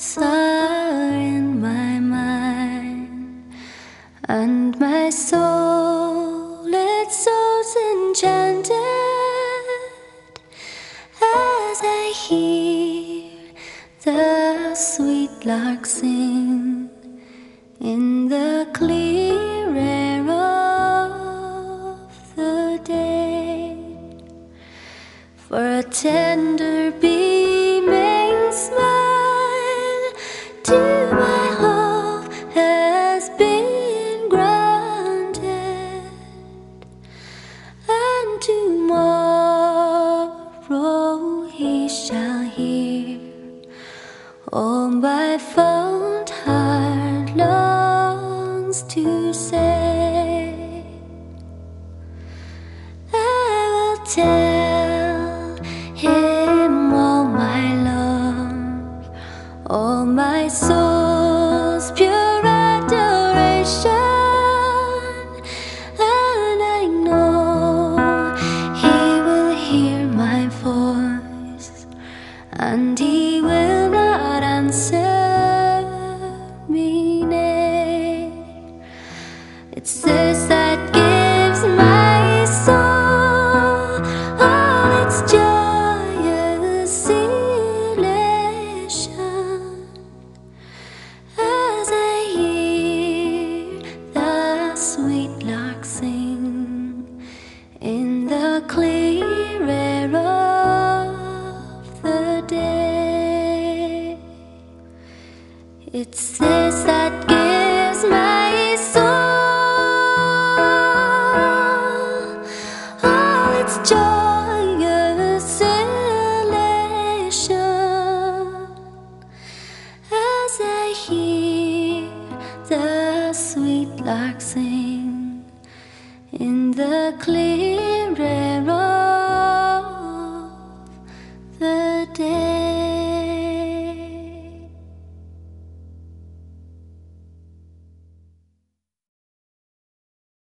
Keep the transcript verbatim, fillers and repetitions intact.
thoughts are in my mind, and my soul, its soul's enchanted as I hear the sweet lark sing in the clear air of the day. For a tender beaming smile to my hope has been granted, and tomorrow he shall hear all my fond heart longs to say. I will tell him all my love, all my soul's pure adoration, and I know he will hear my voice, and he will not answer me nay. It's this that gives my soul all its joyous elation, as I hear the sweet lark sing in the clear air of the day. It's this that gives my soul all its joyous elation, as I hear the sweet lark sing in the clear